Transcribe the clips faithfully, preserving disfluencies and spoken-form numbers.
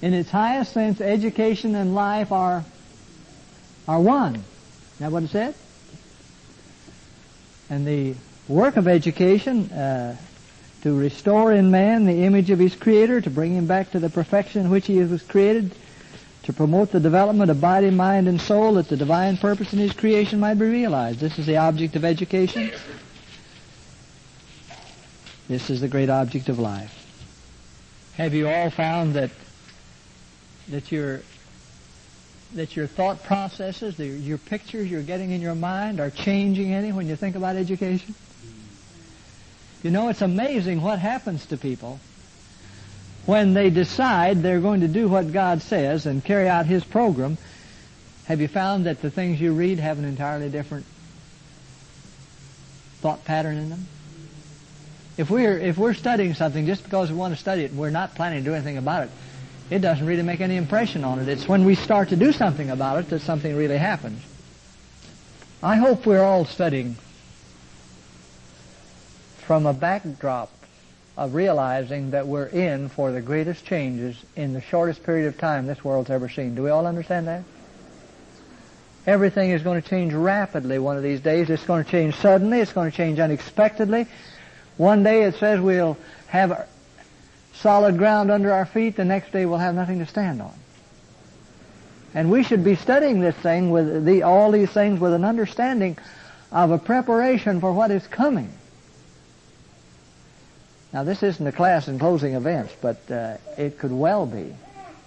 In its highest sense, education and life are, are one. Isn't that what it said? And the work of education, uh, to restore in man the image of his Creator, to bring him back to the perfection in which he was created, to promote the development of body, mind, and soul, that the divine purpose in his creation might be realized. This is the object of education. This is the great object of life. Have you all found that that your that your thought processes, the, your pictures you're getting in your mind are changing any when you think about education? You know, it's amazing what happens to people when they decide they're going to do what God says and carry out His program. Have you found that the things you read have an entirely different thought pattern in them? If we're, if we're studying something just because we want to study it and we're not planning to do anything about it, it doesn't really make any impression on it. It's when we start to do something about it that something really happens. I hope we're all studying from a backdrop of realizing that we're in for the greatest changes in the shortest period of time this world's ever seen. Do we all understand that? Everything is going to change rapidly one of these days. It's going to change suddenly. It's going to change unexpectedly. One day it says we'll have solid ground under our feet. The next day we'll have nothing to stand on. And we should be studying this thing with the, all these things with an understanding of a preparation for what is coming. Now, this isn't a class in closing events, but uh, it could well be.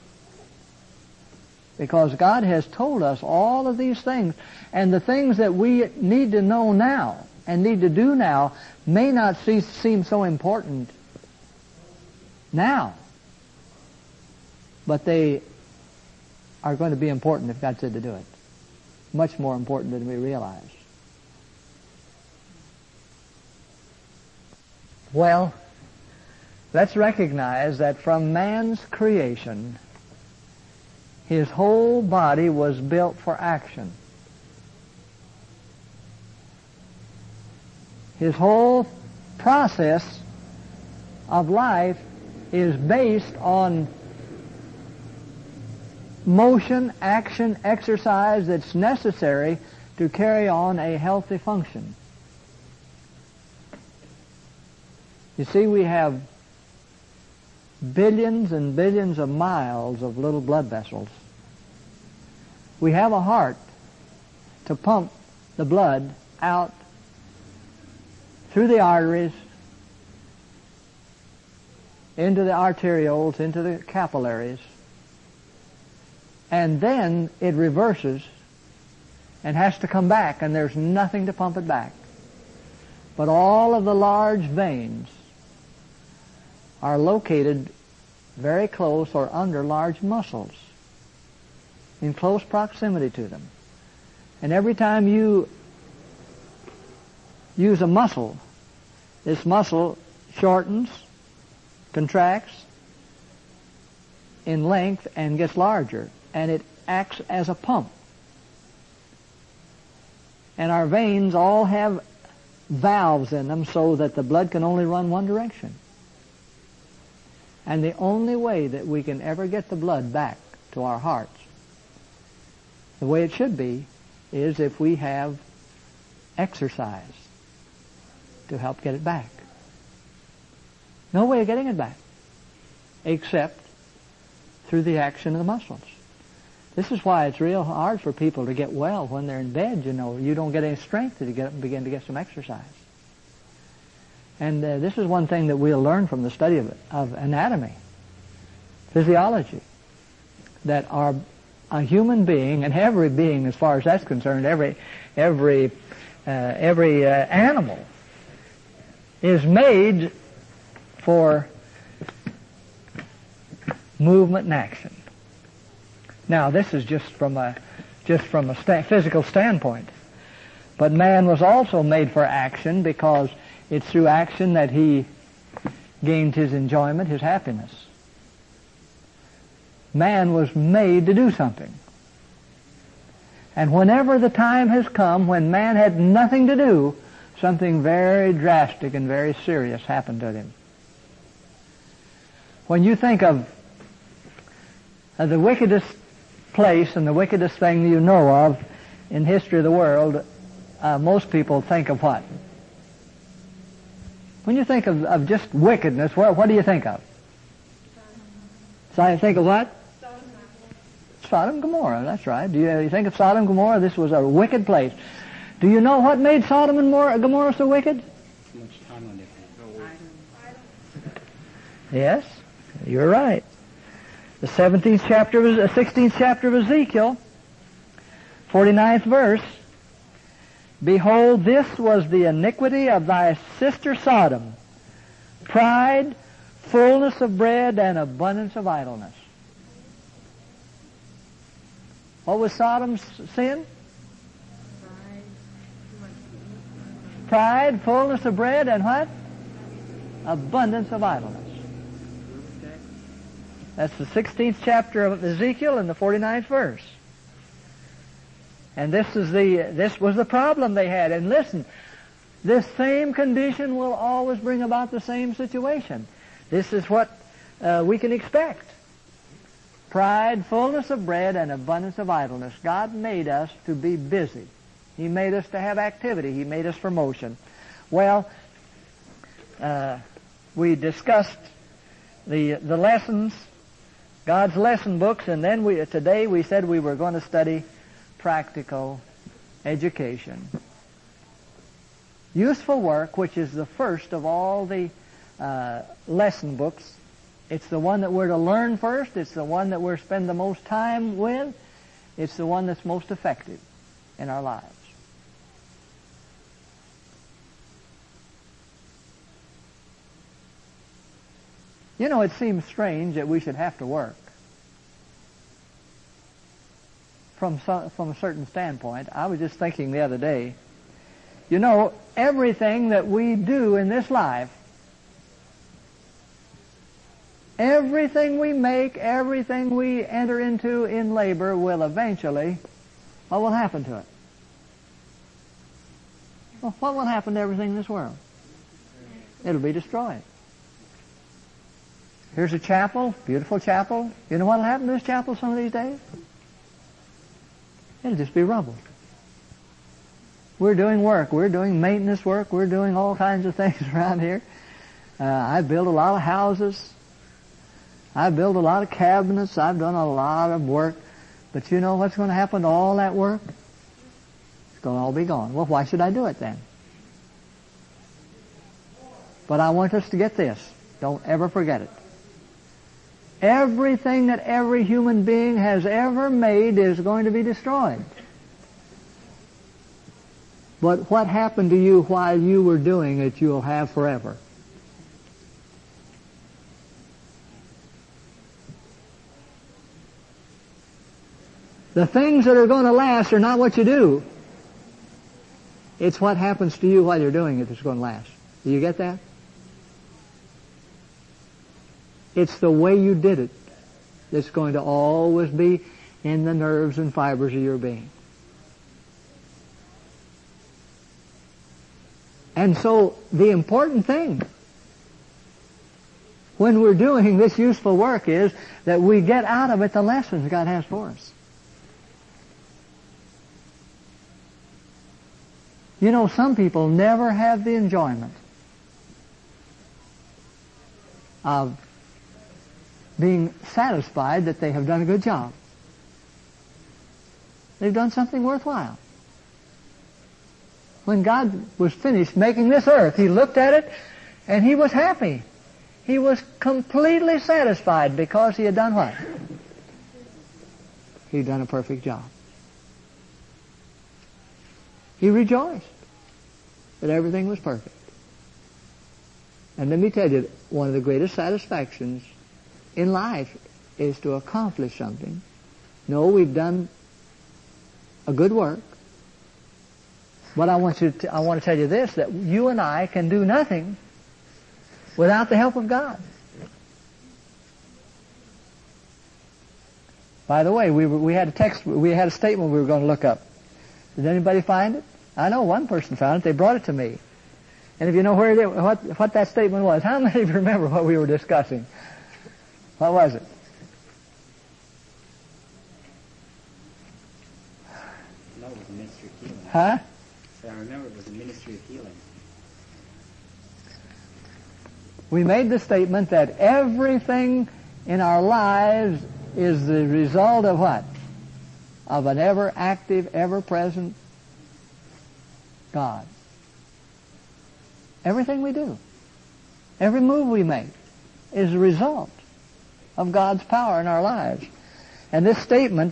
Because God has told us all of these things, and the things that we need to know now and need to do now may not see, seem so important now, but they are going to be important if God said to do it. Much more important than we realize. Well, let's recognize that from man's creation, his whole body was built for action. His whole process of life is based on motion, action, exercise that's necessary to carry on a healthy function. You see, we have billions and billions of miles of little blood vessels. We have a heart to pump the blood out through the arteries, into the arterioles, into the capillaries, and then it reverses and has to come back, and there's nothing to pump it back. But all of the large veins are located very close or under large muscles, in close proximity to them. And every time you use a muscle, this muscle shortens, contracts in length, and gets larger, and it acts as a pump. And our veins all have valves in them so that the blood can only run one direction. And the only way that we can ever get the blood back to our hearts, the way it should be, is if we have exercise to help get it back. No way of getting it back except through the action of the muscles. This is why it's real hard for people to get well when they're in bed. You know, you don't get any strength to get up and begin to get some exercise. And uh, this is one thing that we'll learn from the study of, of anatomy, physiology, that our a human being, and every being as far as that's concerned, every every uh, every uh, animal is made for movement and action. Now, this is just from a just from a sta- physical standpoint, but man was also made for action because it's through action that he gained his enjoyment, his happiness. Man was made to do something. And whenever the time has come when man had nothing to do, something very drastic and very serious happened to him. When you think of Uh, the wickedest place and the wickedest thing you know of in history of the world, uh, most people think of what? When you think of, of just wickedness, what, what do you think of? So I think of what? Sodom and Gomorrah, that's right. Do you, you think of Sodom and Gomorrah? This was a wicked place. Do you know what made Sodom and Gomorrah so wicked? Yes, you're right. The seventeenth chapter, of, the sixteenth chapter of Ezekiel, forty-ninth verse. Behold, this was the iniquity of thy sister Sodom, pride, fullness of bread, and abundance of idleness. What was Sodom's sin? Pride, fullness of bread, and what? Abundance of idleness. That's the sixteenth chapter of Ezekiel and the forty-ninth verse. And this is the this was the problem they had. And listen, this same condition will always bring about the same situation. This is what uh, we can expect. Pride, fullness of bread, and abundance of idleness. God made us to be busy. He made us to have activity. He made us for motion. Well, uh, we discussed the the lessons, God's lesson books, and then we today we said we were going to study practical education. Useful work, which is the first of all the uh, lesson books. It's the one that we're to learn first. It's the one that we're to spend the most time with. It's the one that's most effective in our lives. You know, it seems strange that we should have to work. From some, from a certain standpoint. I was just thinking the other day, you know, everything that we do in this life, everything we make, everything we enter into in labor will eventually, what will happen to it? Well, what will happen to everything in this world? It'll be destroyed. Here's a chapel, beautiful chapel. You know what will happen to this chapel some of these days? It'll just be rubble. We're doing work. We're doing maintenance work. We're doing all kinds of things around here. Uh, I build a lot of houses. I build a lot of cabinets. I've done a lot of work. But you know what's going to happen to all that work? It's going to all be gone. Well, why should I do it then? But I want us to get this. Don't ever forget it. Everything that every human being has ever made is going to be destroyed. But what happened to you while you were doing it, you'll have forever. The things that are going to last are not what you do. It's what happens to you while you're doing it that's going to last. Do you get that? It's the way you did it that's going to always be in the nerves and fibers of your being. And so the important thing when we're doing this useful work is that we get out of it the lessons God has for us. You know, some people never have the enjoyment of being satisfied that they have done a good job. They've done something worthwhile. When God was finished making this earth, He looked at it and He was happy. He was completely satisfied because He had done what? He'd done a perfect job. He rejoiced that everything was perfect. And let me tell you, one of the greatest satisfactions in life is to accomplish something. No, we've done a good work. But I want you to, I want to tell you this, that you and I can do nothing without the help of God. By the way, we were, we had a text, we had a statement we were going to look up. Did anybody find it? I know one person found it. They brought it to me. And if you know where it, what what that statement was, how many of you remember what we were discussing? What was it? ministry of healing. Huh? So I remember it was the ministry of healing. We made the statement that everything in our lives is the result of what? Of an ever active, ever present God. Everything we do, every move we make is a result of God's power in our lives. And this statement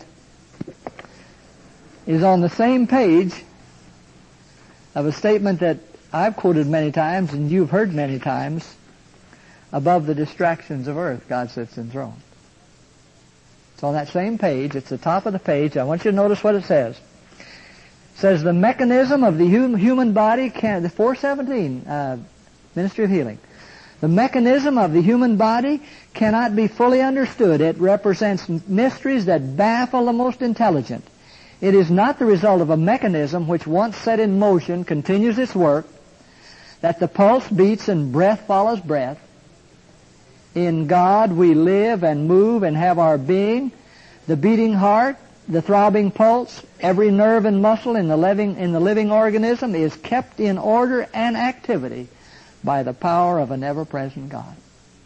is on the same page of a statement that I've quoted many times and you've heard many times. Above the distractions of earth, God sits enthroned. It's on that same page. It's the top of the page. I want you to notice what it says. It says the mechanism of the hum- human body can, the four seventeen, uh, Ministry of Healing. The mechanism of the human body cannot be fully understood. It represents mysteries that baffle the most intelligent. It is not the result of a mechanism which once set in motion continues its work, that the pulse beats and breath follows breath. In God we live and move and have our being. The beating heart, the throbbing pulse, every nerve and muscle in the living, in the living organism is kept in order and activity by the power of an ever-present God.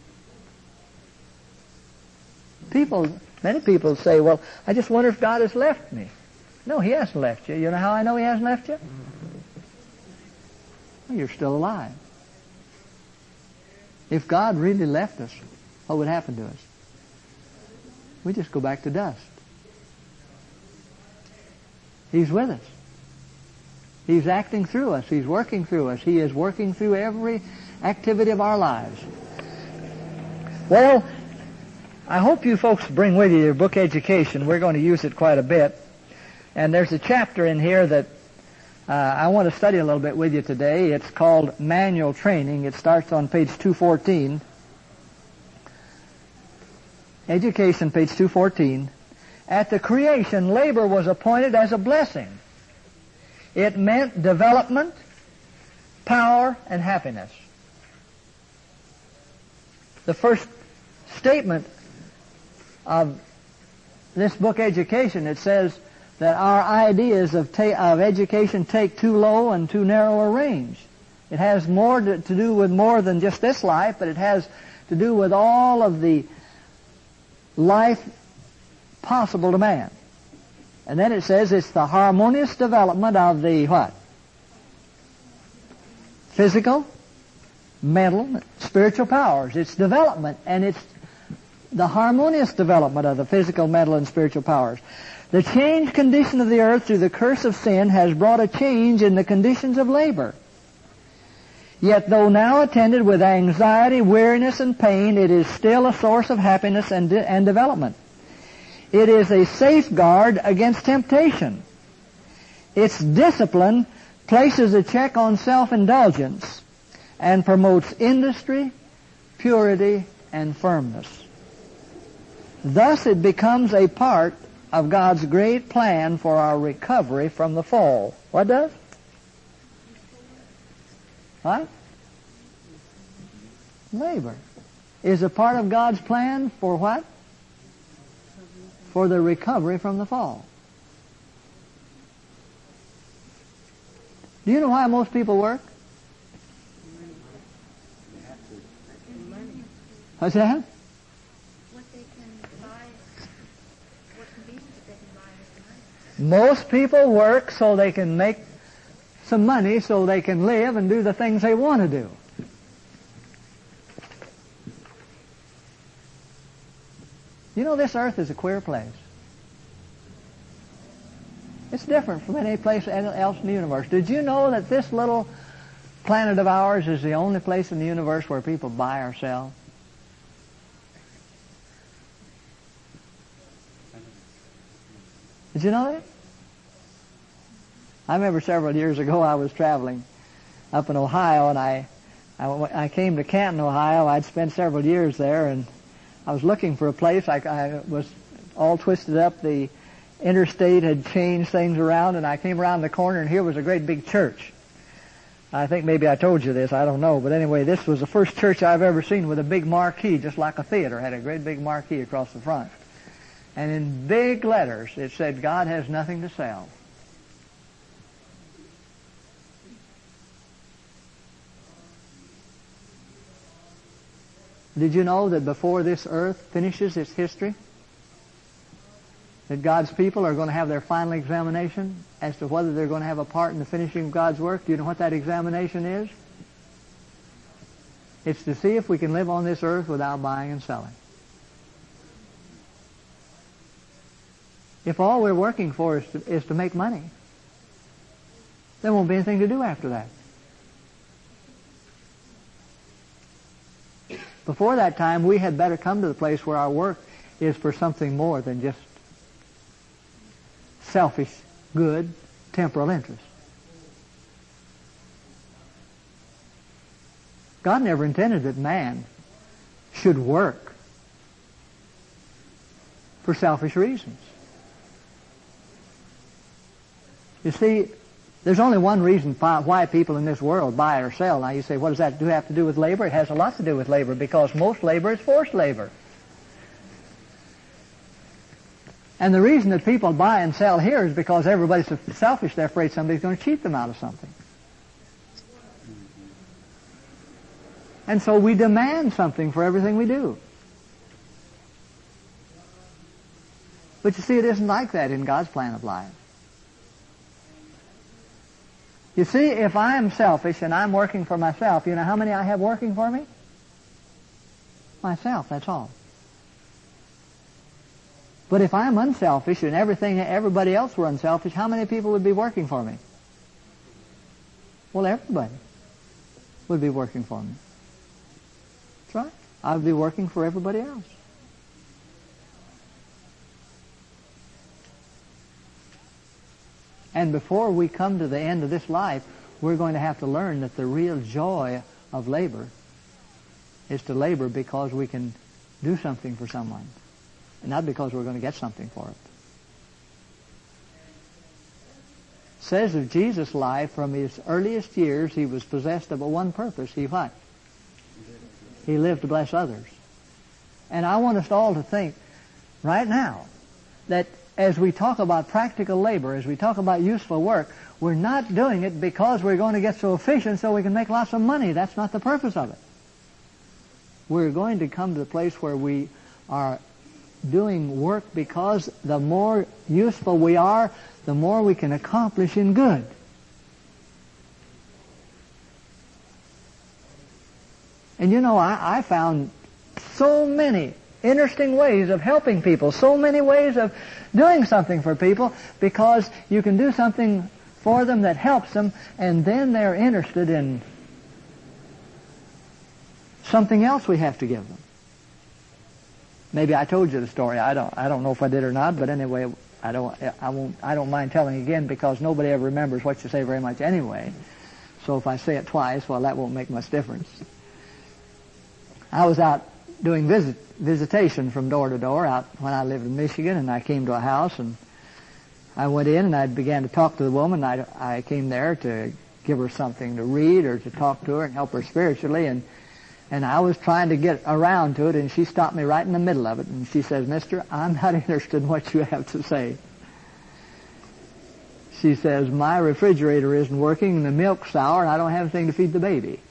People, many people say, well, I just wonder if God has left me. No, He hasn't left you. You know how I know He hasn't left you? Well, you're still alive. If God really left us, what would happen to us? We just go back to dust. He's with us. He's acting through us. He's working through us. He is working through every activity of our lives. Well, I hope you folks bring with you your book Education. We're going to use it quite a bit. And there's a chapter in here that uh, I want to study a little bit with you today. It's called Manual Training. It starts on page two fourteen. Education, page two fourteen. At the creation, labor was appointed as a blessing. It meant development, power, and happiness. The first statement of this book, Education, it says that our ideas of, ta- of education take too low and too narrow a range. It has more to, to do with more than just this life, but it has to do with all of the life possible to man. And then it says it's the harmonious development of the what? Physical, mental, spiritual powers. It's development, and it's the harmonious development of the physical, mental, and spiritual powers. The changed condition of the earth through the curse of sin has brought a change in the conditions of labor. Yet though now attended with anxiety, weariness, and pain, it is still a source of happiness and, de- and development. It is a safeguard against temptation. Its discipline places a check on self-indulgence and promotes industry, purity, and firmness. Thus it becomes a part of God's great plan for our recovery from the fall. What does? What? Labor is a part of God's plan for what? For the recovery from the fall. Do you know why most people work? What's that? What they can buy, what convenience they can buy with the money. Most people work so they can make some money so they can live and do the things they want to do. You know, this earth is a queer place. It's different from any place else in the universe. Did you know that this little planet of ours is the only place in the universe where people buy or sell? Did you know that? I remember several years ago I was traveling up in Ohio, and I, I, I came to Canton, Ohio. I'd spent several years there, and I was looking for a place. I, I was all twisted up. The interstate had changed things around, and I came around the corner, and here was a great big church. I think maybe I told you this. I don't know. But anyway, this was the first church I've ever seen with a big marquee, just like a theater. It had a great big marquee across the front. And in big letters, it said, God has nothing to sell. Did you know that before this earth finishes its history, that God's people are going to have their final examination as to whether they're going to have a part in the finishing of God's work? Do you know what that examination is? It's to see if we can live on this earth without buying and selling. If all we're working for is to, is to make money, there won't be anything to do after that. Before that time, we had better come to the place where our work is for something more than just selfish, good, temporal interest. God never intended that man should work for selfish reasons. You see, there's only one reason why people in this world buy or sell. Now you say, what does that do have to do with labor? It has a lot to do with labor, because most labor is forced labor. And the reason that people buy and sell here is because everybody's so selfish, they're afraid somebody's going to cheat them out of something. And so we demand something for everything we do. But you see, it isn't like that in God's plan of life. You see, if I am selfish and I'm working for myself, you know how many I have working for me? Myself, that's all. But if I'm unselfish and everything, everybody else were unselfish, how many people would be working for me? Well, everybody would be working for me. That's right. I would be working for everybody else. And before we come to the end of this life, we're going to have to learn that the real joy of labor is to labor because we can do something for someone, and not because we're going to get something for it. It says of Jesus' life, from his earliest years, he was possessed of but one purpose. He what? He lived to bless others. And I want us all to think right now that as we talk about practical labor, as we talk about useful work, we're not doing it because we're going to get so efficient so we can make lots of money. That's not the purpose of it. We're going to come to the place where we are doing work because the more useful we are, the more we can accomplish in good. And you know, I, I found so many interesting ways of helping people, so many ways of doing something for people, because you can do something for them that helps them, and then they're interested in something else we have to give them. Maybe I told you the story. I don't. I don't know if I did or not. But anyway, I don't. I won't. I don't mind telling again, because nobody ever remembers what you say very much anyway. So if I say it twice, well, that won't make much difference. I was out doing visit visitation from door to door out when I lived in Michigan, and I came to a house, and I went in and I began to talk to the woman. I I came there to give her something to read or to talk to her and help her spiritually, and. And I was trying to get around to it, and she stopped me right in the middle of it. And she says, "Mister, I'm not interested in what you have to say." She says, "My refrigerator isn't working, and the milk's sour, and I don't have anything to feed the baby."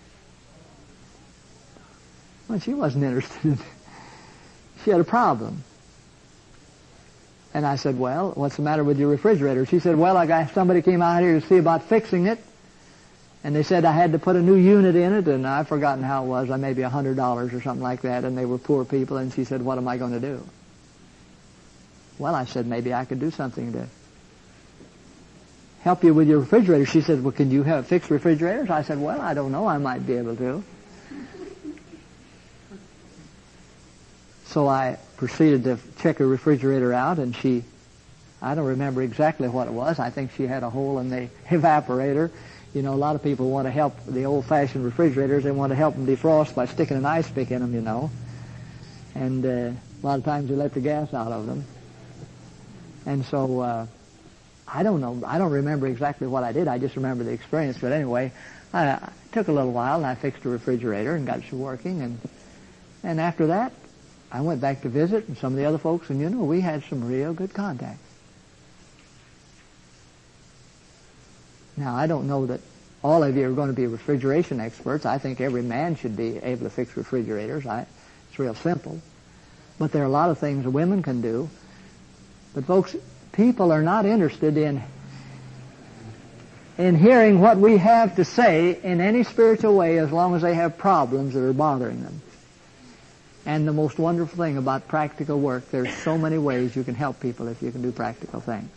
Well, she wasn't interested. She had a problem. And I said, "Well, what's the matter with your refrigerator?" She said, "Well, I got somebody came out here to see about fixing it. And they said I had to put a new unit in it, and I've forgotten how it was, maybe a hundred dollars or something like that, and they were poor people, and she said, what am I going to do? Well, I said, maybe I could do something to help you with your refrigerator. She said, well, can you have fixed refrigerators? I said, well, I don't know, I might be able to. So I proceeded to check her refrigerator out, and she, I don't remember exactly what it was. I think she had a hole in the evaporator. You know, a lot of people want to help the old-fashioned refrigerators. They want to help them defrost by sticking an ice pick in them, you know. And uh, a lot of times they let the gas out of them. And so, uh, I don't know. I don't remember exactly what I did. I just remember the experience. But anyway, I, I took a little while, and I fixed the refrigerator and got it working. And, and after that, I went back to visit and some of the other folks, and, you know, we had some real good contacts. Now, I don't know that all of you are going to be refrigeration experts. I think every man should be able to fix refrigerators. I, real simple. But there are a lot of things women can do. But folks, people are not interested in in hearing what we have to say in any spiritual way as long as they have problems that are bothering them. And the most wonderful thing about practical work, there's so many ways you can help people if you can do practical things.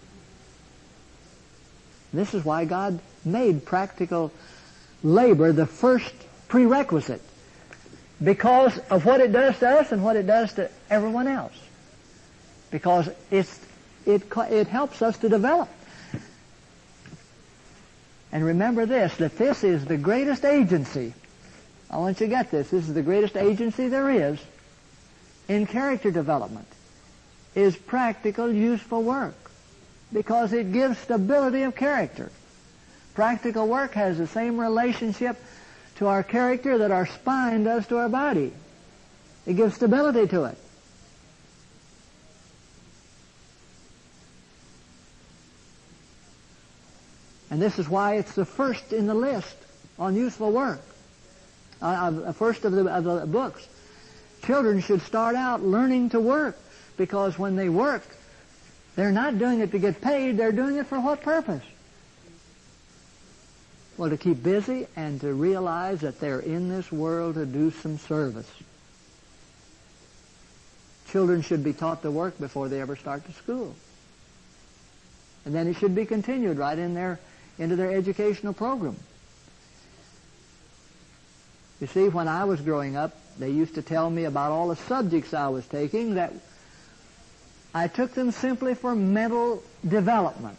This is why God made practical labor the first prerequisite, because of what it does to us and what it does to everyone else. Because it's, it, it helps us to develop. And remember this, that this is the greatest agency. I want you to get this. This is the greatest agency there is in character development, is practical, useful work, because it gives stability of character. Practical work has the same relationship to our character that our spine does to our body. It gives stability to it. And this is why it's the first in the list on useful work. Uh, first of the, of the books. Children should start out learning to work, because when they work, they're not doing it to get paid, they're doing it for what purpose? Well, to keep busy and to realize that they're in this world to do some service. Children should be taught to work before they ever start to school. And then it should be continued right in their, into their educational program. You see, when I was growing up, they used to tell me about all the subjects I was taking, that I took them simply for mental development.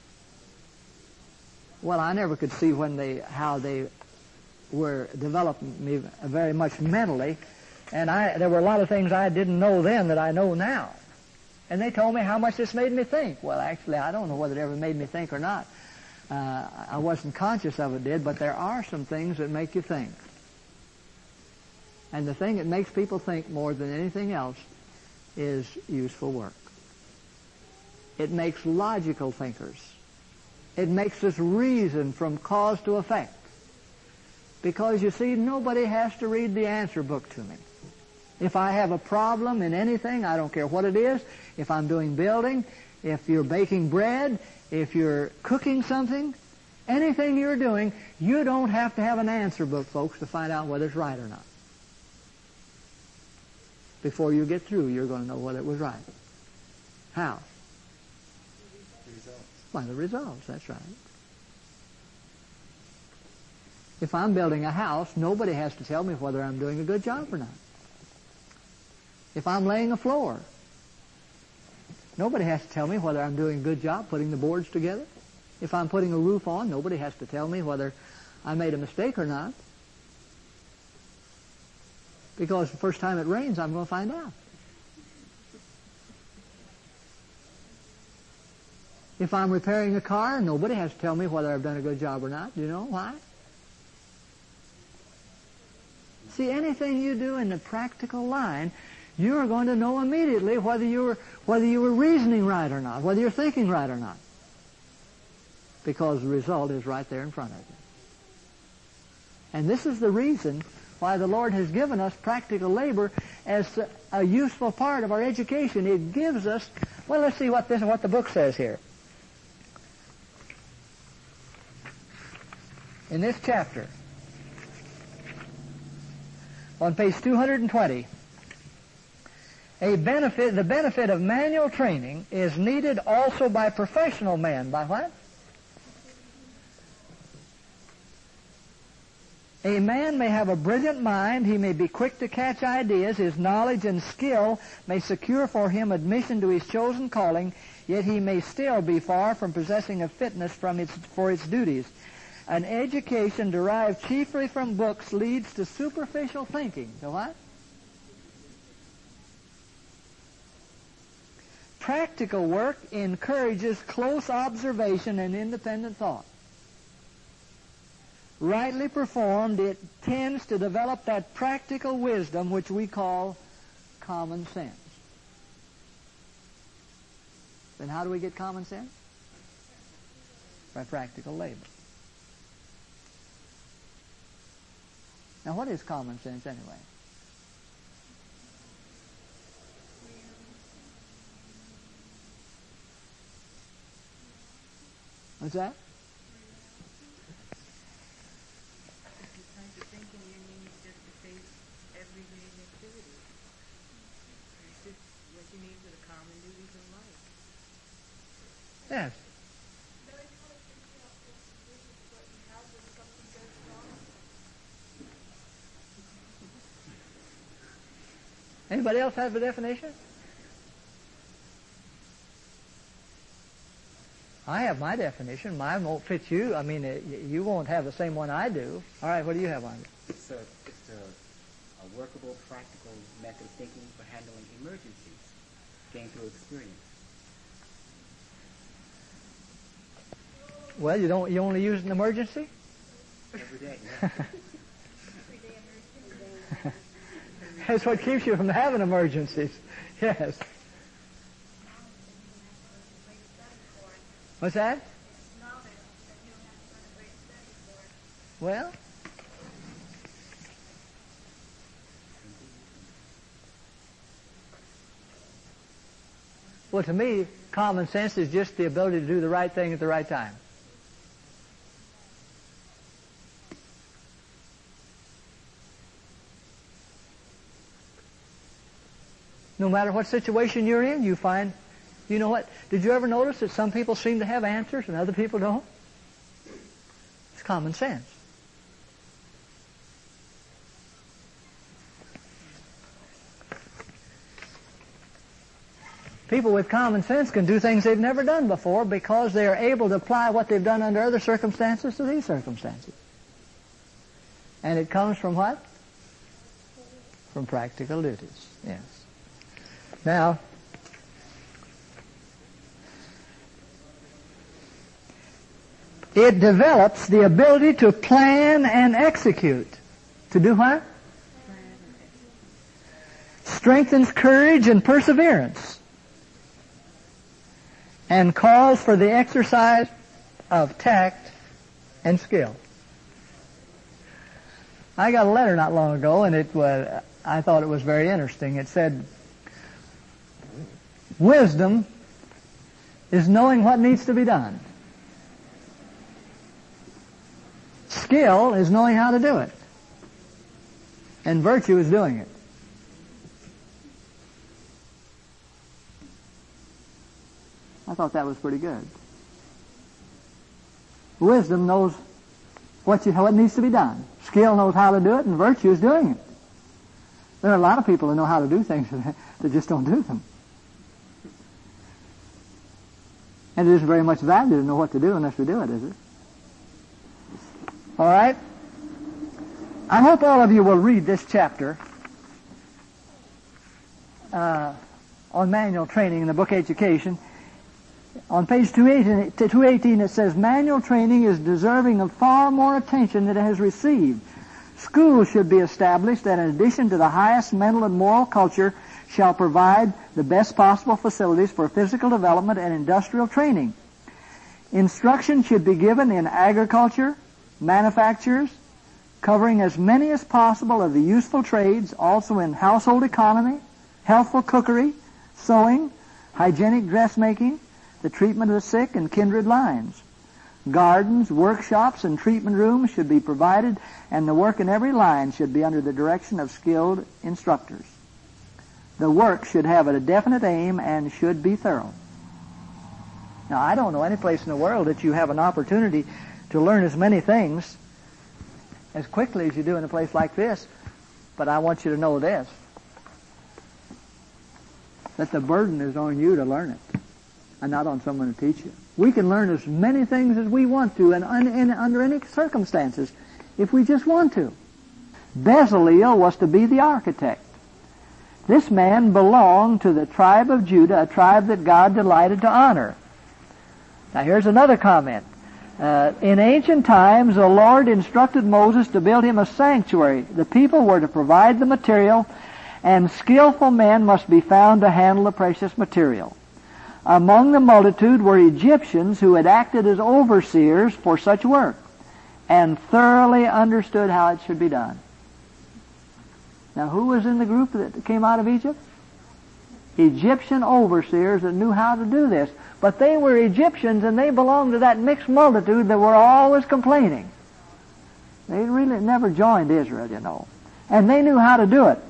Well, I never could see when they, how they were developing me very much mentally, and I, there were a lot of things I didn't know then that I know now. And they told me how much this made me think. Well, actually, I don't know whether it ever made me think or not. Uh, I wasn't conscious of it did, but there are some things that make you think. And the thing that makes people think more than anything else is useful work. It makes logical thinkers. It makes us reason from cause to effect. Because, you see, nobody has to read the answer book to me. If I have a problem in anything, I don't care what it is, if I'm doing building, if you're baking bread, if you're cooking something, anything you're doing, you don't have to have an answer book, folks, to find out whether it's right or not. Before you get through, you're going to know whether it was right. How? The results. By the results, that's right. If I'm building a house, nobody has to tell me whether I'm doing a good job or not. If I'm laying a floor, nobody has to tell me whether I'm doing a good job putting the boards together. If I'm putting a roof on, nobody has to tell me whether I made a mistake or not. Because the first time it rains, I'm going to find out. If I'm repairing a car, nobody has to tell me whether I've done a good job or not. Do you know why? See, anything you do in the practical line, you are going to know immediately whether you were whether you were reasoning right or not, whether you're thinking right or not. Because the result is right there in front of you. And this is the reason why the Lord has given us practical labor as a useful part of our education. It gives us, well, let's see what this what the book says here. In this chapter, on page two hundred twenty, a benefit, the benefit of manual training is needed also by professional men. By what? A man may have a brilliant mind, he may be quick to catch ideas, his knowledge and skill may secure for him admission to his chosen calling, yet he may still be far from possessing a fitness from its, for its duties. An education derived chiefly from books leads to superficial thinking. To what? Practical work encourages close observation and independent thought. Rightly performed, it tends to develop that practical wisdom which we call common sense. Then how do we get common sense? By practical labor. Now, what is common sense anyway? What's that? It's the type of thinking you need just to face everyday activities. It's just what you need for the common duties of life. Yes. Anybody else have a definition? I have my definition. Mine won't fit you. I mean, it, you won't have the same one I do. All right, what do you have on it? It's a, it's a, a workable, practical method of thinking for handling emergencies gained through experience. Well, you don't. You only use it in emergency? Every day, yeah. That's what keeps you from having emergencies. Yes. What's that? Well, well, to me, common sense is just the ability to do the right thing at the right time. No matter what situation you're in, you find, you know what? Did you ever notice that some people seem to have answers and other people don't? It's common sense. People with common sense can do things they've never done before because they are able to apply what they've done under other circumstances to these circumstances. And it comes from what? From practical duties. Yes. Now, it develops the ability to plan and execute. To do what? Strengthens courage and perseverance. And calls for the exercise of tact and skill. I got a letter not long ago, and it was, I thought it was very interesting. It said, wisdom is knowing what needs to be done. Skill is knowing how to do it. And virtue is doing it. I thought that was pretty good. Wisdom knows what, you, what needs to be done. Skill knows how to do it, and virtue is doing it. There are a lot of people who know how to do things that just don't do them. And it isn't very much value to know what to do unless we do it, is it? All right? I hope all of you will read this chapter uh, on manual training in the book Education. On page two eighteen it says, manual training is deserving of far more attention than it has received. Schools should be established that in addition to the highest mental and moral culture shall provide the best possible facilities for physical development and industrial training. Instruction should be given in agriculture, manufactures, covering as many as possible of the useful trades, also in household economy, healthful cookery, sewing, hygienic dressmaking, the treatment of the sick, and kindred lines. Gardens, workshops, and treatment rooms should be provided, and the work in every line should be under the direction of skilled instructors. The work should have a definite aim and should be thorough. Now, I don't know any place in the world that you have an opportunity to learn as many things as quickly as you do in a place like this, but I want you to know this, that the burden is on you to learn it, and not on someone to teach you. We can learn as many things as we want to, and un, in, under any circumstances, if we just want to. Bezaleel was to be the architect. This man belonged to the tribe of Judah, a tribe that God delighted to honor. Now here's another comment. Uh, in ancient times, the Lord instructed Moses to build him a sanctuary. The people were to provide the material, and skillful men must be found to handle the precious material. Among the multitude were Egyptians who had acted as overseers for such work and thoroughly understood how it should be done. Now, who was in the group that came out of Egypt? Egyptian overseers that knew how to do this. But they were Egyptians, and they belonged to that mixed multitude that were always complaining. They really never joined Israel, you know. And they knew how to do it.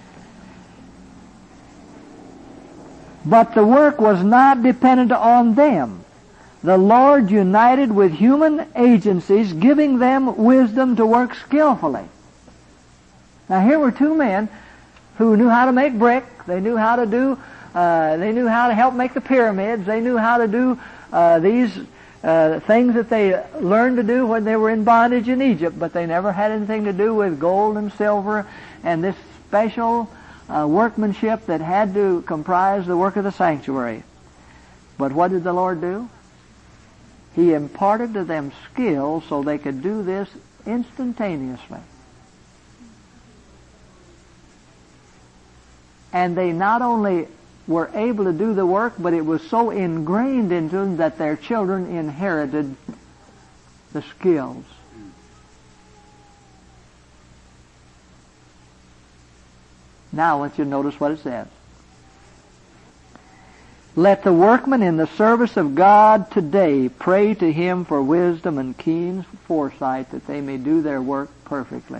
But the work was not dependent on them. The Lord united with human agencies, giving them wisdom to work skillfully. Now here were two men who knew how to make brick. They knew how to do, uh, they knew how to help make the pyramids. They knew how to do uh, these uh, things that they learned to do when they were in bondage in Egypt, but they never had anything to do with gold and silver and this special uh, workmanship that had to comprise the work of the sanctuary. But what did the Lord do? He imparted to them skill so they could do this instantaneously. And they not only were able to do the work, but it was so ingrained into them that their children inherited the skills. Now I want you to notice what it says. Let the workmen in the service of God today pray to Him for wisdom and keen foresight that they may do their work perfectly.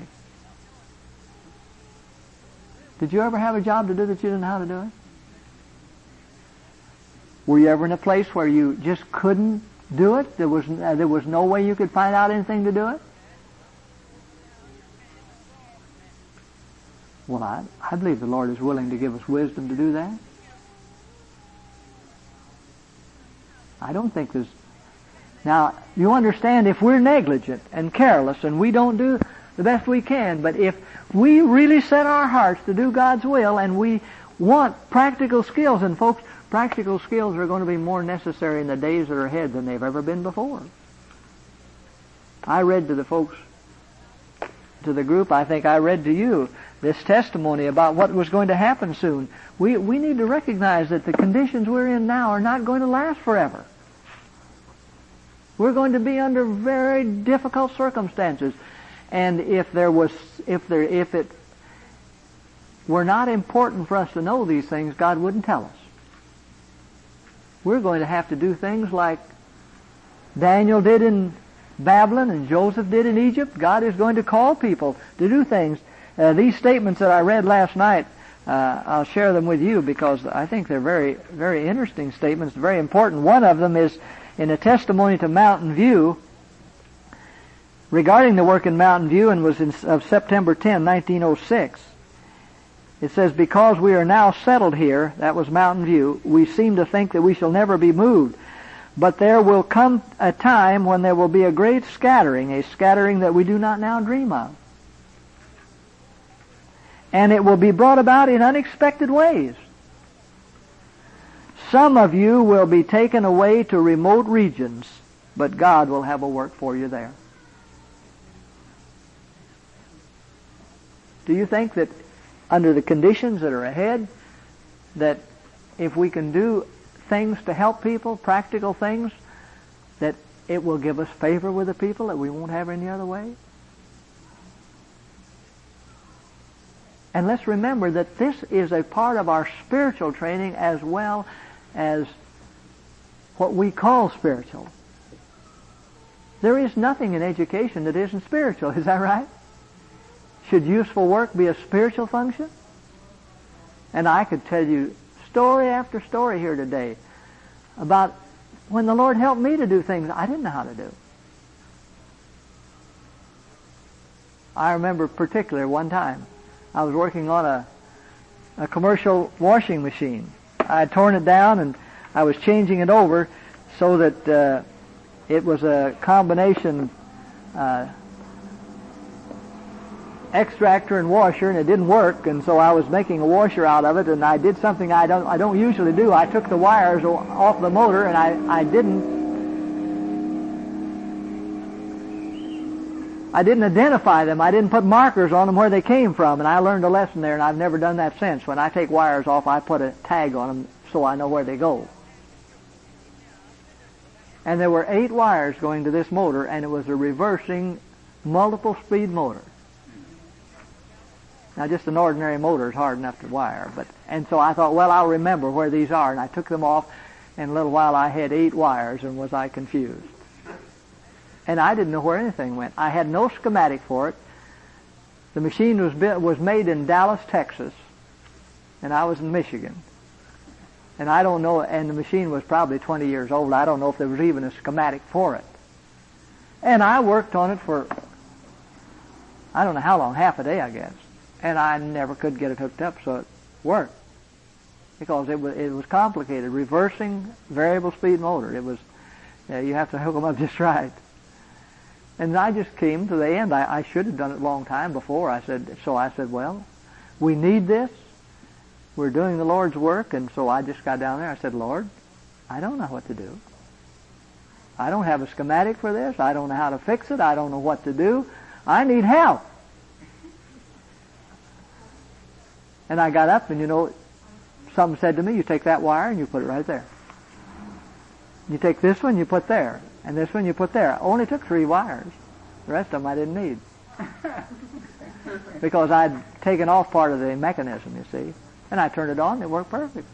Did you ever have a job to do that you didn't know how to do it? Were you ever in a place where you just couldn't do it? There was, uh, there was no way you could find out anything to do it? Well, I, I believe the Lord is willing to give us wisdom to do that. I don't think there's... Now, you understand, if we're negligent and careless and we don't do the best we can, but if we really set our hearts to do God's will and we want practical skills, and folks, practical skills are going to be more necessary in the days that are ahead than they've ever been before. I read to the folks, to the group, I think I read to you this testimony about what was going to happen soon. We, we need to recognize that the conditions we're in now are not going to last forever. We're going to be under very difficult circumstances. And if there was, if there, if it were not important for us to know these things, God wouldn't tell us. We're going to have to do things like Daniel did in Babylon and Joseph did in Egypt. God is going to call people to do things. Uh, these statements that I read last night, uh, I'll share them with you because I think they're very, very interesting statements, very important. One of them is in a testimony to Mountain View regarding the work in Mountain View, and was in, of September tenth, nineteen oh six. It says, because we are now settled here, that was Mountain View, we seem to think that we shall never be moved. But there will come a time when there will be a great scattering, a scattering that we do not now dream of. And it will be brought about in unexpected ways. Some of you will be taken away to remote regions, but God will have a work for you there. Do you think that under the conditions that are ahead, that if we can do things to help people, practical things, that it will give us favor with the people that we won't have any other way? And let's remember that this is a part of our spiritual training as well as what we call spiritual. There is nothing in education that isn't spiritual, is that right? Should useful work be a spiritual function? And I could tell you story after story here today about when the Lord helped me to do things I didn't know how to do. I remember particularly one time I was working on a, a commercial washing machine. I had torn it down and I was changing it over so that uh, it was a combination uh, extractor and washer, and it didn't work, and so I was making a washer out of it, and I did something I don't I don't usually do. I took the wires off the motor, and I, I didn't I didn't identify them. I didn't put markers on them where they came from, and I learned a lesson there, and I've never done that since. When I take wires off, I put a tag on them so I know where they go. And there were eight wires going to this motor, and it was a reversing multiple speed motor. Now, just an ordinary motor is hard enough to wire. But and so I thought, well, I'll remember where these are. And I took them off. In a little while, I had eight wires, and was I confused. And I didn't know where anything went. I had no schematic for it. The machine was built, was made in Dallas, Texas, and I was in Michigan. And I don't know, and the machine was probably twenty years old. I don't know if there was even a schematic for it. And I worked on it for, I don't know how long, half a day, I guess. And I never could get it hooked up so it worked. Because it was, it was complicated. Reversing variable speed motor. It was, uh, you have to hook them up just right. And I just came to the end. I, I should have done it a long time before. I said, so I said, well, we need this. We're doing the Lord's work. And so I just got down there. I said, Lord, I don't know what to do. I don't have a schematic for this. I don't know how to fix it. I don't know what to do. I need help. And I got up and, you know, someone said to me, you take that wire and you put it right there. You take this one, you put there. And this one you put there. I only took three wires. The rest of them I didn't need. Because I'd taken off part of the mechanism, you see. And I turned it on and it worked perfect.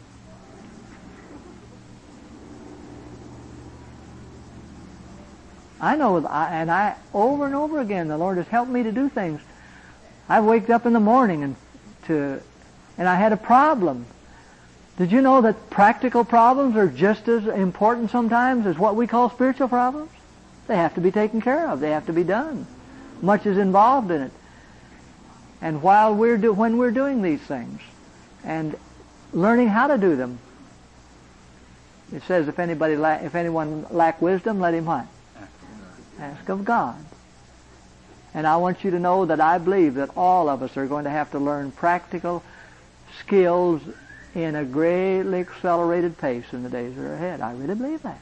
I know, and I, over and over again, the Lord has helped me to do things. I waked up in the morning and to, and I had a problem. Did you know that practical problems are just as important sometimes as what we call spiritual problems? They have to be taken care of. They have to be done. Much is involved in it. And while we're do, when we're doing these things and learning how to do them, it says, if anybody la- if anyone lack wisdom, let him what? Ask of God. And I want you to know that I believe that all of us are going to have to learn practical skills in a greatly accelerated pace in the days that are ahead. I really believe that.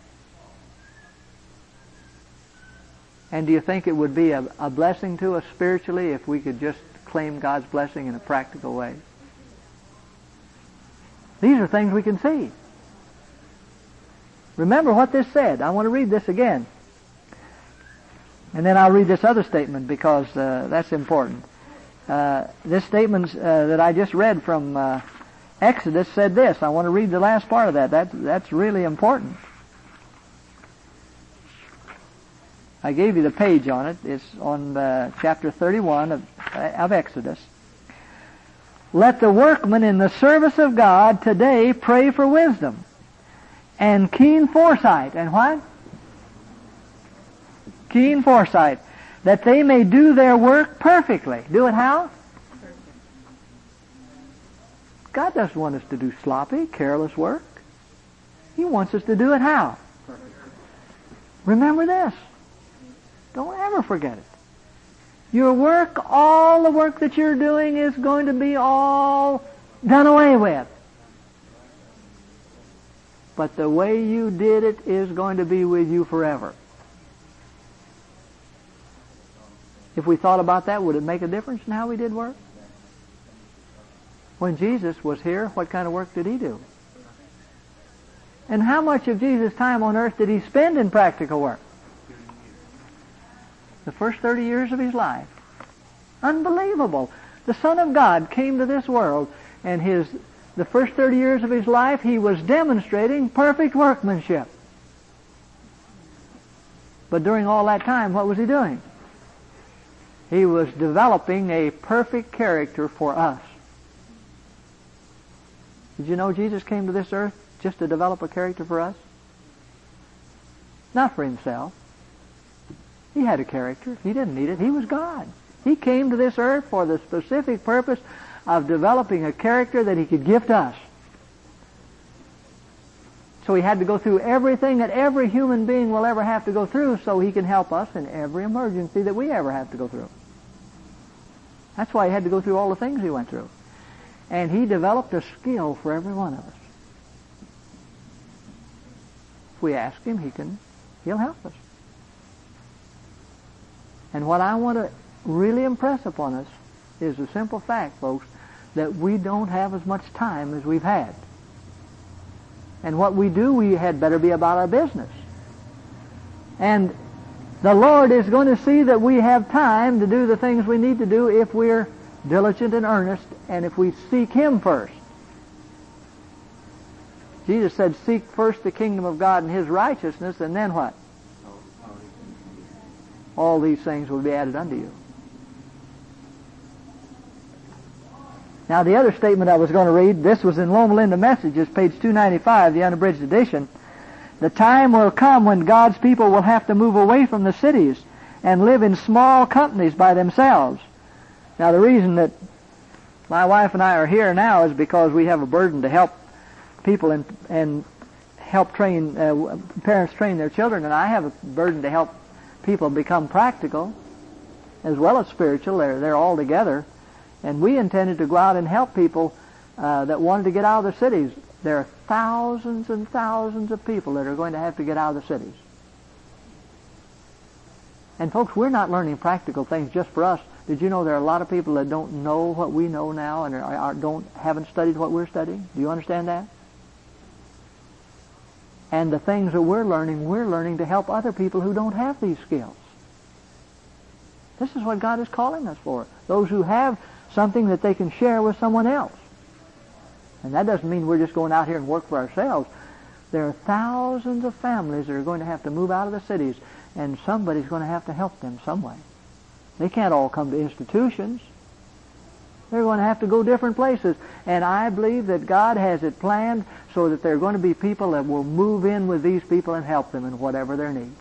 And do you think it would be a, a blessing to us spiritually if we could just claim God's blessing in a practical way? These are things we can see. Remember what this said. I want to read this again. And then I'll read this other statement because uh, that's important. Uh, this statement uh, that I just read from uh, Exodus said this. I want to read the last part of that. That that's really important. I gave you the page on it. It's on uh, chapter thirty-one of, uh, of Exodus. Let the workman in the service of God today pray for wisdom and keen foresight. And what? Keen foresight. That they may do their work perfectly. Do it how? God doesn't want us to do sloppy, careless work. He wants us to do it how? Remember this. Don't ever forget it. Your work, all the work that you're doing is going to be all done away with. But the way you did it is going to be with you forever. If we thought about that, would it make a difference in how we did work? When Jesus was here, what kind of work did he do? And how much of Jesus' time on earth did he spend in practical work? The first thirty years of his life. Unbelievable. The Son of God came to this world, and his the first thirty years of his life, he was demonstrating perfect workmanship. But during all that time, what was he doing? He was developing a perfect character for us. Did you know Jesus came to this earth just to develop a character for us? Not for himself. He had a character. He didn't need it. He was God. He came to this earth for the specific purpose of developing a character that he could gift us. So he had to go through everything that every human being will ever have to go through so he can help us in every emergency that we ever have to go through. That's why he had to go through all the things he went through. And he developed a skill for every one of us. If we ask him, he can, he'll help us. And what I want to really impress upon us is the simple fact, folks, that we don't have as much time as we've had. And what we do, we had better be about our business. And the Lord is going to see that we have time to do the things we need to do if we're diligent and earnest, and if we seek Him first. Jesus said, seek first the kingdom of God and His righteousness, and then what? All these things will be added unto you. Now the other statement I was going to read, this was in Loma Linda Messages, page two ninety-five, the unabridged edition. The time will come when God's people will have to move away from the cities and live in small companies by themselves. Now the reason that my wife and I are here now is because we have a burden to help people and, and help train, uh, parents train their children, and I have a burden to help people become practical as well as spiritual. They're, they're all together. And we intended to go out and help people uh, that wanted to get out of the cities. There are thousands and thousands of people that are going to have to get out of the cities. And folks, we're not learning practical things just for us. Did you know there are a lot of people that don't know what we know now and are, are, don't haven't studied what we're studying? Do you understand that? And the things that we're learning, we're learning to help other people who don't have these skills. This is what God is calling us for. Those who have something that they can share with someone else. And that doesn't mean we're just going out here and work for ourselves. There are thousands of families that are going to have to move out of the cities, and somebody's going to have to help them some way. They can't all come to institutions. They're going to have to go different places. And I believe that God has it planned so that there are going to be people that will move in with these people and help them in whatever their needs.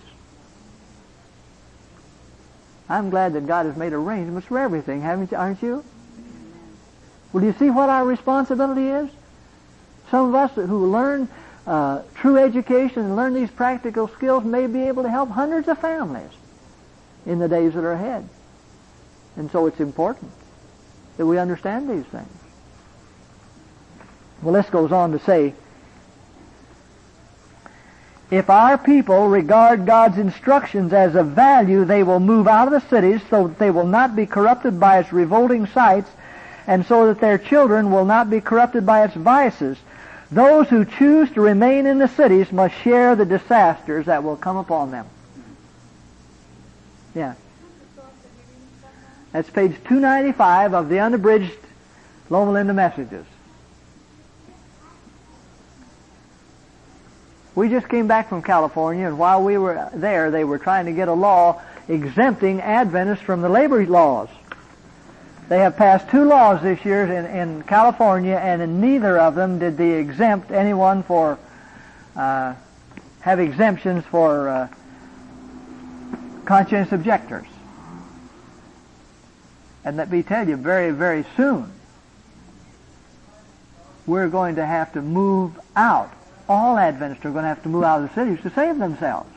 I'm glad that God has made arrangements for everything, haven't you, aren't you? Well, do you see what our responsibility is? Some of us who learn uh, true education and learn these practical skills may be able to help hundreds of families in the days that are ahead. And so it's important that we understand these things. Well, this goes on to say, if our people regard God's instructions as of value, they will move out of the cities so that they will not be corrupted by its revolting sights, and so that their children will not be corrupted by its vices. Those who choose to remain in the cities must share the disasters that will come upon them. Yeah. That's page two ninety-five of the unabridged Loma Linda Messages. We just came back from California, and while we were there, they were trying to get a law exempting Adventists from the labor laws. They have passed two laws this year in, in California, and in neither of them did they exempt anyone for, uh, have exemptions for uh, conscientious objectors. And let me tell you, very, very soon, we're going to have to move out. All Adventists are going to have to move out of the cities to save themselves.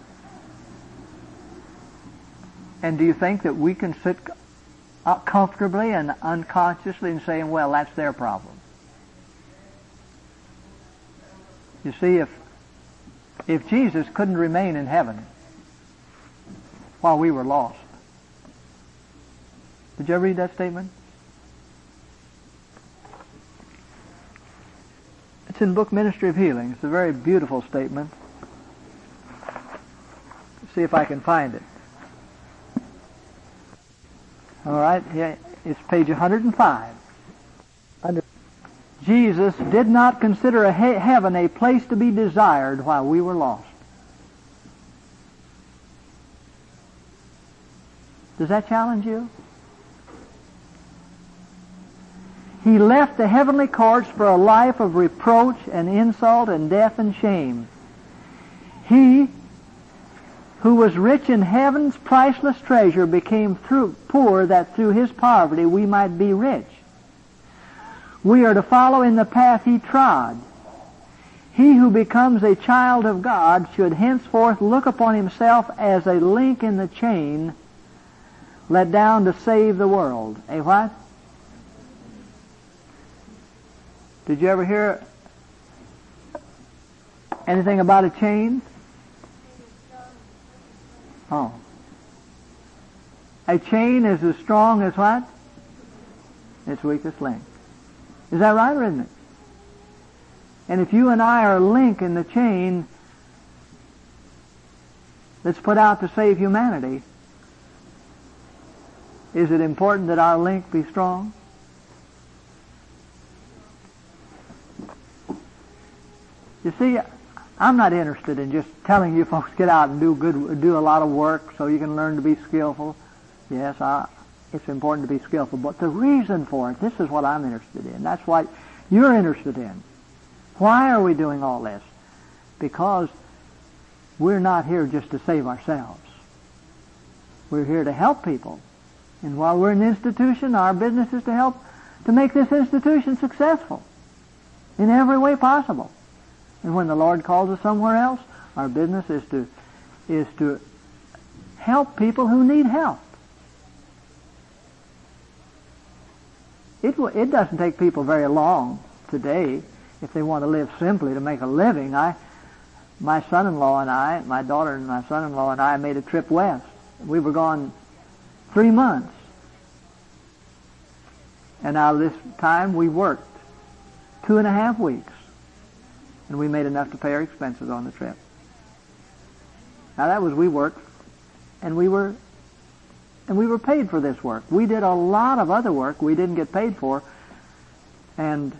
And do you think that we can sit comfortably and unconsciously and saying, well, that's their problem? You see, if if Jesus couldn't remain in heaven while we were lost. Did you ever read that statement? It's in the book Ministry of Healing. It's a very beautiful statement. Let's see if I can find it. All right, yeah, it's page one hundred five. Under Jesus did not consider a he- heaven a place to be desired while we were lost. Does that challenge you? He left the heavenly courts for a life of reproach and insult and death and shame. He who was rich in heaven's priceless treasure became through, poor that through his poverty we might be rich. We are to follow in the path he trod. He who becomes a child of God should henceforth look upon himself as a link in the chain let down to save the world. A what? Did you ever hear anything about a chain? Oh. A chain is as strong as what? Its weakest link. Is that right or isn't it? And if you and I are a link in the chain that's put out to save humanity, Is it important that our link be strong? You see, I'm not interested in just telling you folks get out and do good, do a lot of work so you can learn to be skillful. Yes, I, it's important to be skillful, but the reason for it, this is what I'm interested in. That's what you're interested in. Why are we doing all this? Because we're not here just to save ourselves. We're here to help people. And while we're in the institution, our business is to help to make this institution successful in every way possible. And when the Lord calls us somewhere else, our business is to is to help people who need help. It it doesn't take people very long today if they want to live simply to make a living. I, my son-in-law and I, my daughter and my son-in-law and I made a trip west. We were gone three months. And out of this time we worked two and a half weeks. And we made enough to pay our expenses on the trip. Now that was, we worked, and we were, and we were paid for this work. We did a lot of other work we didn't get paid for, and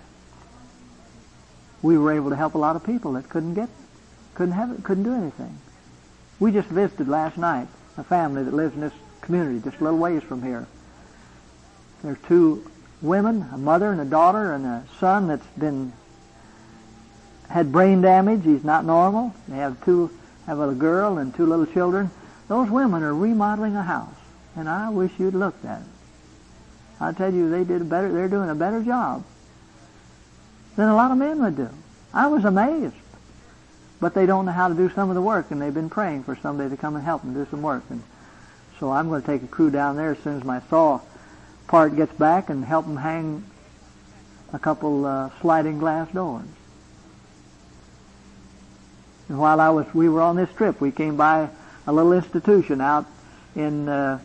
we were able to help a lot of people that couldn't get, couldn't have it, couldn't do anything. We just visited last night a family that lives in this community, just a little ways from here. There are two women, a mother and a daughter, and a son that's been had brain damage. He's not normal. They have two, have a girl and two little children. Those women are remodeling a house, and I wish you'd looked at it. I tell you, they did a better. They're doing a better job than a lot of men would do. I was amazed, but they don't know how to do some of the work, and they've been praying for somebody to come and help them do some work. And so I'm going to take a crew down there as soon as my saw part gets back and help them hang a couple uh, sliding glass doors. And while I was, we were on this trip, we came by a little institution out in uh,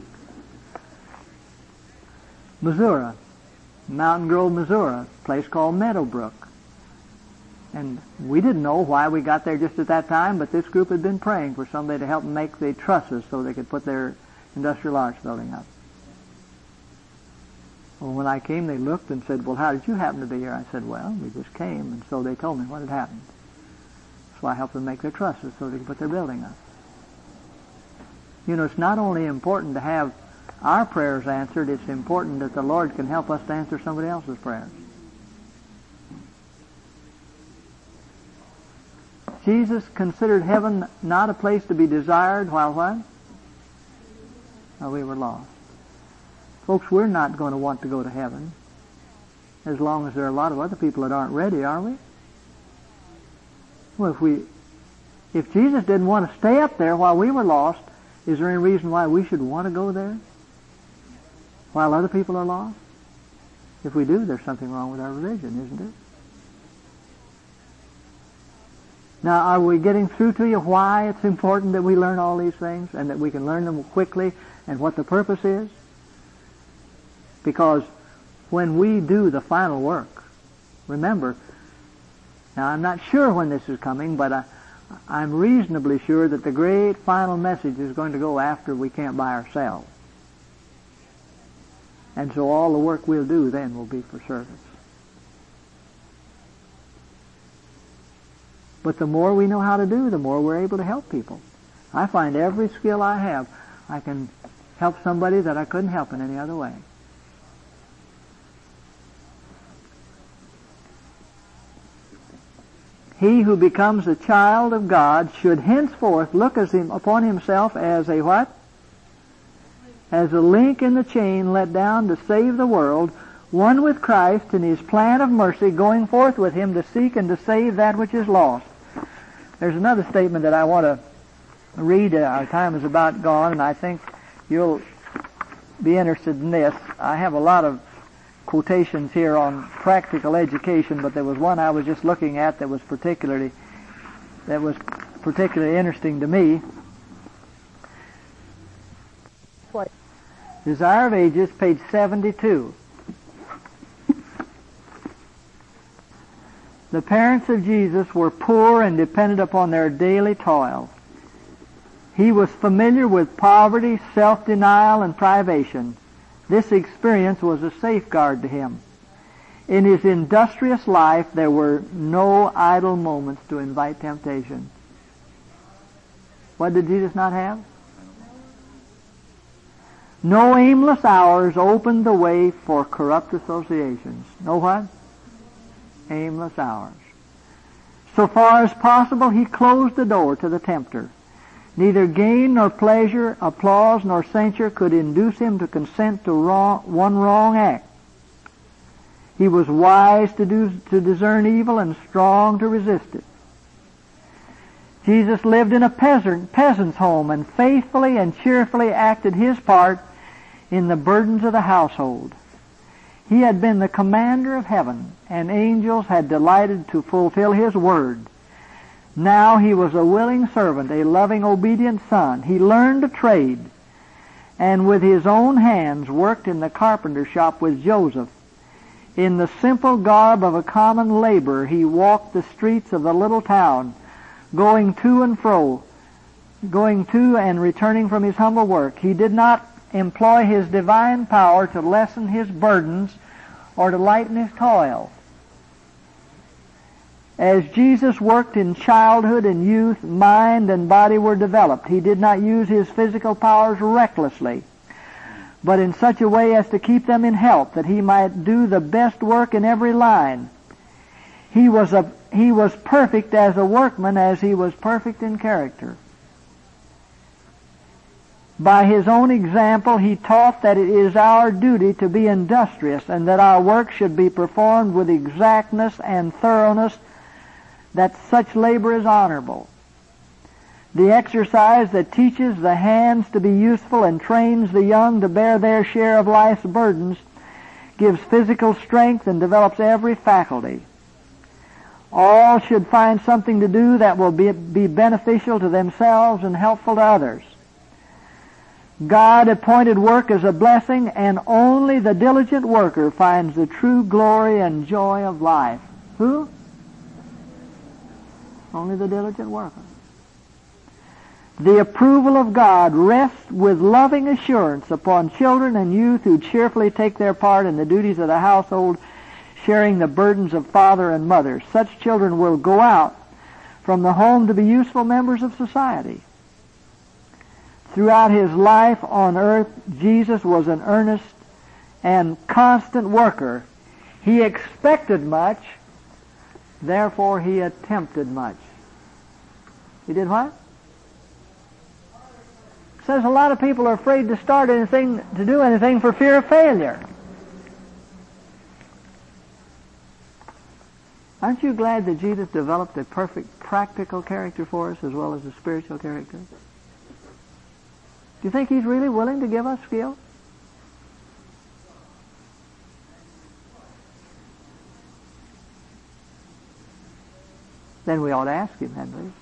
Missouri, Mountain Grove, Missouri, a place called Meadowbrook. And we didn't know why we got there just at that time, but this group had been praying for somebody to help them make the trusses so they could put their industrial arts building up. Well, when I came, they looked and said, well, how did you happen to be here? I said, well, we just came, and so they told me what had happened. So I helped them make their trusses so they could put their building up. You know, it's not only important to have our prayers answered, it's important that the Lord can help us to answer somebody else's prayers. Jesus considered heaven not a place to be desired while what? While we were lost. Folks, we're not going to want to go to heaven as long as there are a lot of other people that aren't ready, are we? Well, if we, if Jesus didn't want to stay up there while we were lost, is there any reason why we should want to go there while other people are lost? If we do, there's something wrong with our religion, isn't it? Now, are we getting through to you why it's important that we learn all these things and that we can learn them quickly and what the purpose is? Because when we do the final work, remember, now I'm not sure when this is coming, but I, I'm reasonably sure that the great final message is going to go after we can't by ourselves. And so all the work we'll do then will be for service. But the more we know how to do, the more we're able to help people. I find every skill I have, I can help somebody that I couldn't help in any other way. He who becomes a child of God should henceforth look as him, upon himself as a what? As a link in the chain let down to save the world, one with Christ in his plan of mercy, going forth with him to seek and to save that which is lost. There's another statement that I want to read. Our time is about gone, and I think you'll be interested in this. I have a lot of quotations here on practical education, but there was one I was just looking at that was particularly that was particularly interesting to me. Desire of Ages, page seventy-two. The parents of Jesus were poor and dependent upon their daily toil. He was familiar with poverty, self-denial, and privation. This experience was a safeguard to him. In his industrious life, there were no idle moments to invite temptation. What did Jesus not have? No aimless hours opened the way for corrupt associations. No what? Aimless hours. So far as possible, he closed the door to the tempter. Neither gain nor pleasure, applause nor censure could induce him to consent to wrong, one wrong act. He was wise to, do, to discern evil and strong to resist it. Jesus lived in a peasant, peasant's home and faithfully and cheerfully acted his part in the burdens of the household. He had been the commander of heaven, and angels had delighted to fulfill his word. Now he was a willing servant, a loving, obedient son. He learned a trade, and with his own hands worked in the carpenter shop with Joseph. In the simple garb of a common laborer, he walked the streets of the little town, going to and fro, going to and returning from his humble work. He did not employ his divine power to lessen his burdens or to lighten his toil. As Jesus worked in childhood and youth, mind and body were developed. He did not use his physical powers recklessly, but in such a way as to keep them in health, that he might do the best work in every line. He was a, he was perfect as a workman as he was perfect in character. By his own example, he taught that it is our duty to be industrious and that our work should be performed with exactness and thoroughness, that such labor is honorable. The exercise that teaches the hands to be useful and trains the young to bear their share of life's burdens gives physical strength and develops every faculty. All should find something to do that will be, be beneficial to themselves and helpful to others. God appointed work as a blessing, and only the diligent worker finds the true glory and joy of life. Who? Only the diligent worker. The approval of God rests with loving assurance upon children and youth who cheerfully take their part in the duties of the household, sharing the burdens of father and mother. Such children will go out from the home to be useful members of society. Throughout his life on earth, Jesus was an earnest and constant worker. He expected much, therefore he attempted much. He did what? It says a lot of people are afraid to start anything, to do anything for fear of failure. Aren't you glad that Jesus developed a perfect practical character for us as well as a spiritual character? Do you think he's really willing to give us skill? Then we ought to ask him, hadn't we?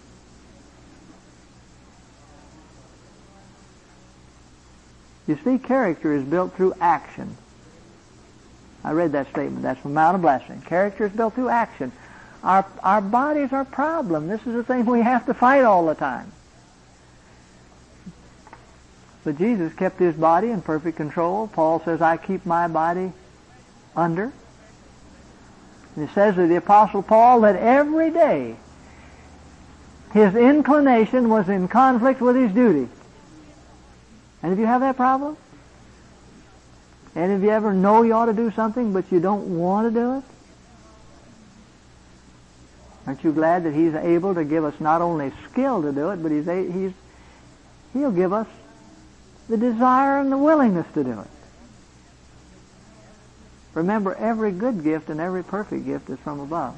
You see, character is built through action. I read that statement. That's from Mount of Blessing. Character is built through action. Our, our body's our problem. This is the thing we have to fight all the time. But Jesus kept his body in perfect control. Paul says, I keep my body under. And it says of the Apostle Paul that every day his inclination was in conflict with his duty. And if you have that problem, and if you ever know you ought to do something but you don't want to do it, aren't you glad that he's able to give us not only skill to do it, but he's, he's he'll give us the desire and the willingness to do it. Remember, every good gift and every perfect gift is from above.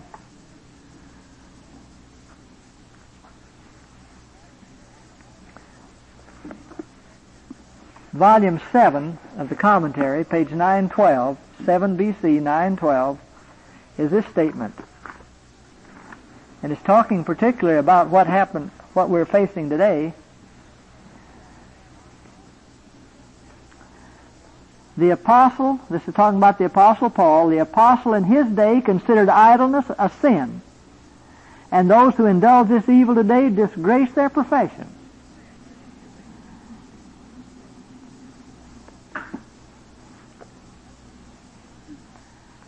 Volume seven of the commentary, page nine twelve, seven B C, nine twelve, is this statement. And it's talking particularly about what happened, what we're facing today. The apostle, this is talking about the apostle Paul, the apostle in his day considered idleness a sin. And those who indulge this evil today disgrace their profession.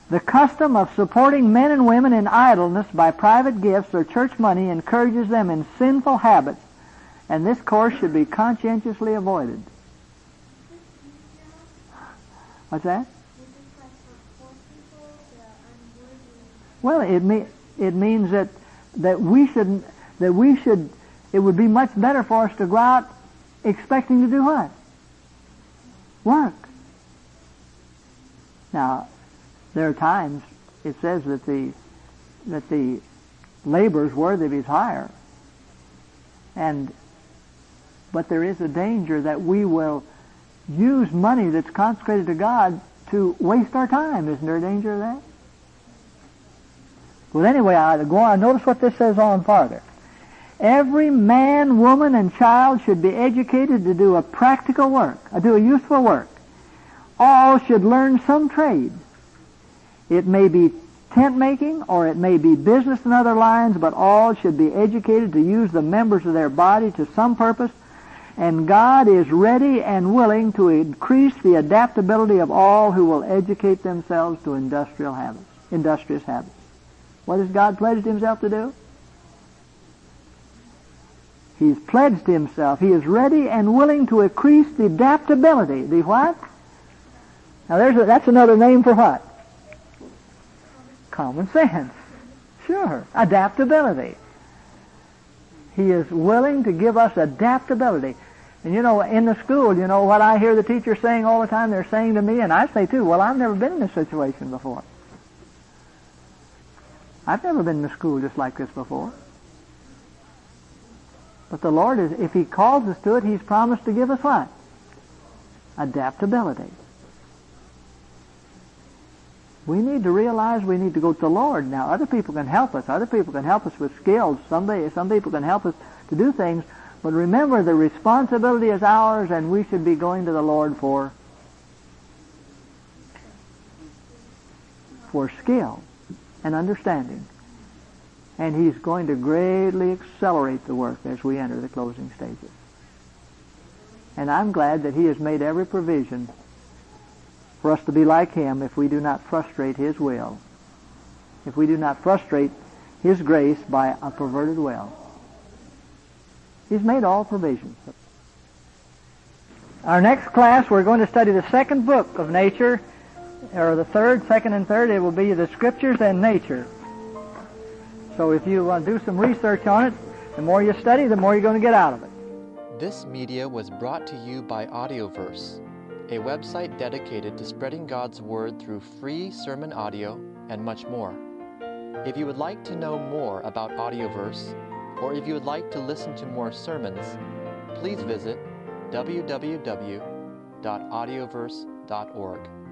The custom of supporting men and women in idleness by private gifts or church money encourages them in sinful habits, and this course should be conscientiously avoided. What's that? Well, it me- it means that that we should that we should. It would be much better for us to go out expecting to do what? Work. Now, there are times it says that the that the labor is worthy of his hire, and but there is a danger that we will use money that's consecrated to God to waste our time. Isn't there a danger of that? Well, anyway, I go on. Notice what this says on farther. Every man, woman, and child should be educated to do a practical work, to do a useful work. All should learn some trade. It may be tent making, or it may be business in other lines, but all should be educated to use the members of their body to some purpose, and God is ready and willing to increase the adaptability of all who will educate themselves to industrial habits, industrious habits. What has God pledged himself to do? He's pledged himself. He is ready and willing to increase the adaptability. The what? Now there's a, that's another name for what? Common sense. Sure. Adaptability. He is willing to give us adaptability. And you know, in the school, you know what I hear the teachers saying all the time? They're saying to me, and I say too, well, I've never been in this situation before. I've never been in a school just like this before. But the Lord, is, if He calls us to it, He's promised to give us what? Adaptability. We need to realize we need to go to the Lord. Now, other people can help us. Other people can help us with skills. Somebody, some people can help us to do things. But remember, the responsibility is ours, and we should be going to the Lord for, for skill and understanding. And He's going to greatly accelerate the work as we enter the closing stages. And I'm glad that He has made every provision for us to be like Him if we do not frustrate His will, if we do not frustrate His grace by a perverted will. He's made all provisions. Our next class, we're going to study the second book of nature, or the third, second and third. It will be the Scriptures and nature. So if you uh, do some research on it, the more you study, the more you're going to get out of it. This media was brought to you by Audioverse, a website dedicated to spreading God's Word through free sermon audio and much more. If you would like to know more about Audioverse, or if you would like to listen to more sermons, please visit w w w dot audioverse dot org.